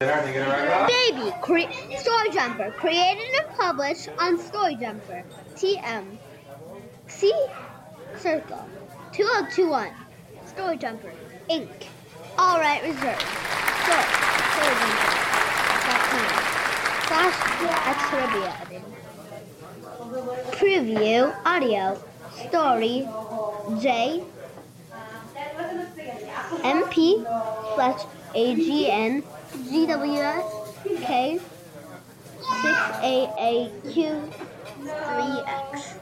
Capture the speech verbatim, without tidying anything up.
Baby, cre- Story Jumper, created and published on Story Jumper. T M. C Circle. two oh two one. Story Jumper, Incorporated. All right reserved. Story, Story Jumper dot com. Slash Xtrivia. Preview audio. Story J M P slash A G N G W S K six A A Q three X.